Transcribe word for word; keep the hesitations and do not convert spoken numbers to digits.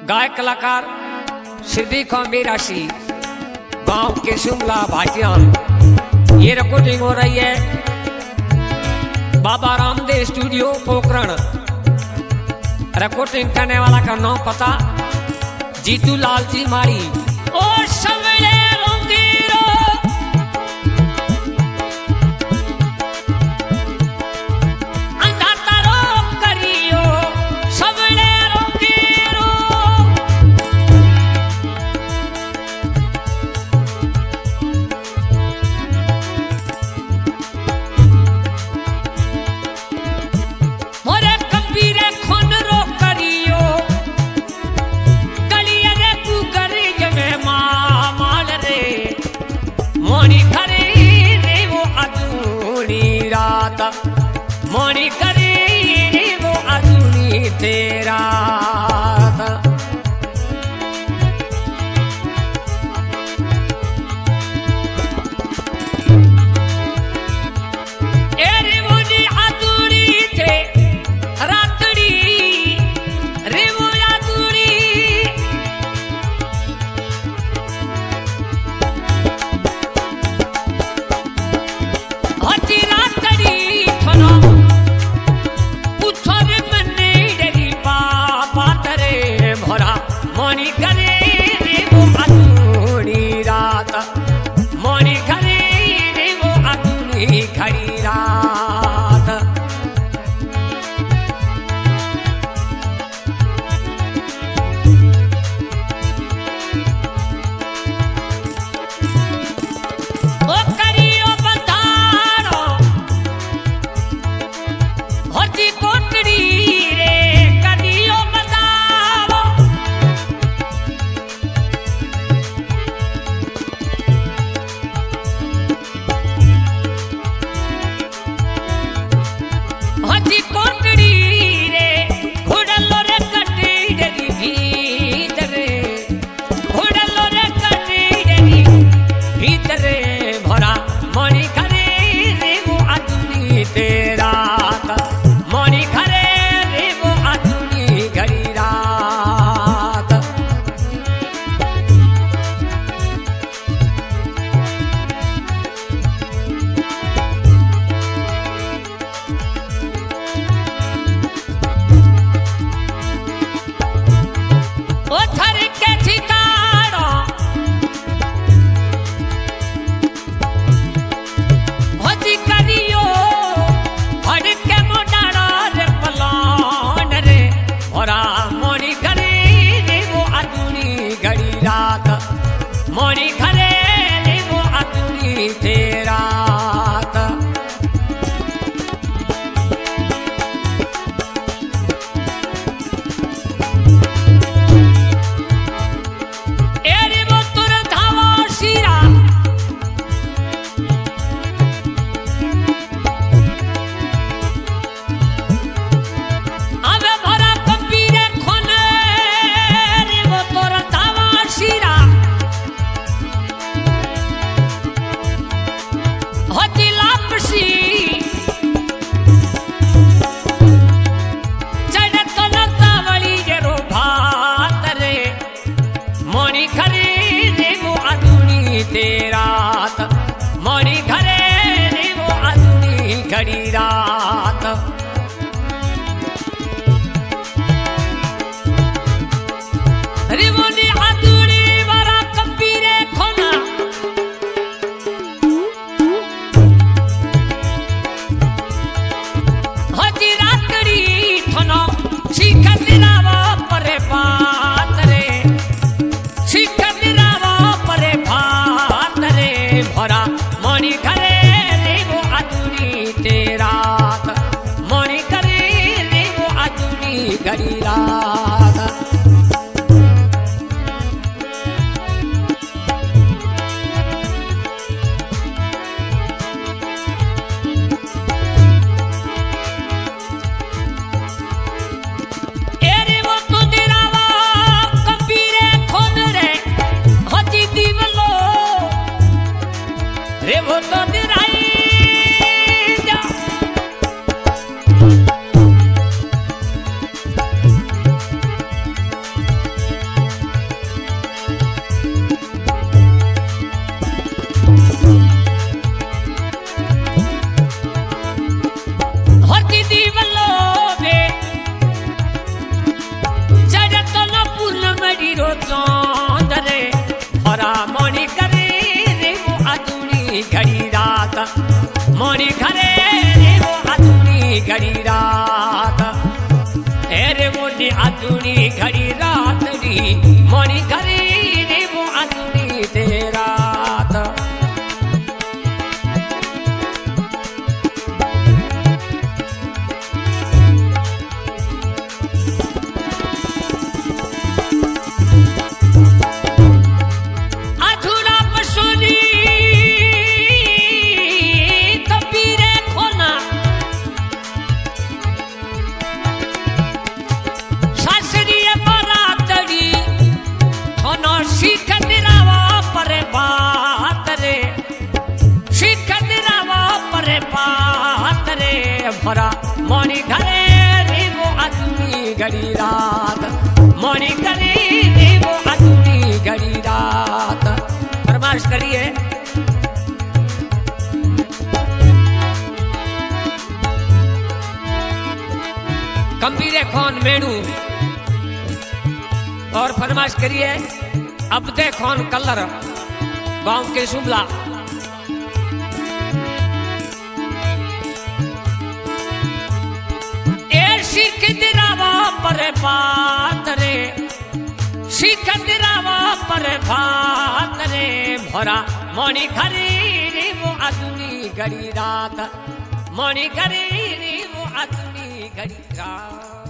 गायक कलाकार सिद्धि खो मीरासी गांव के शिमला भाटियान। ये रिकॉर्डिंग हो रही है बाबा रामदेव स्टूडियो पोखरण। रिकॉर्डिंग करने वाला का नाम पता जीतू लाल जी मारी। ओ सवेरे रोंगीरो अंधातारो करियो सवेरे रोंगीरो। मोरे कबीरे खोन रो करियो गलिया रे कुकर जमे माल रे मोनी करे रे वो अधूरी रात मोनी करे रे वो अधूरी तेरा। पाता रो चांद रे भरा मणि करे रे वो अधूरी घड़ी रात मणि घरे रे वो अधूरी घड़ी रात रे मोटी अधूरी घड़ी रात री मणि घरे रे वो अधूरी ते रात भरा मणि घरे रे वो अधूरी घड़ी रात मणि घरे रे वो अधूरी घड़ी रात फरमाइश करिए कम्बीरे खान मेनू और फरमाइश करिए अब्दे खान कलर गांव के शुभला शिख दिरावा पर बात रे शिख दिरावा पर बात रे भरा मणि घरे रे वो अधूरी घड़ी रात मणि घरे रे वो अधूरी घड़ी रात।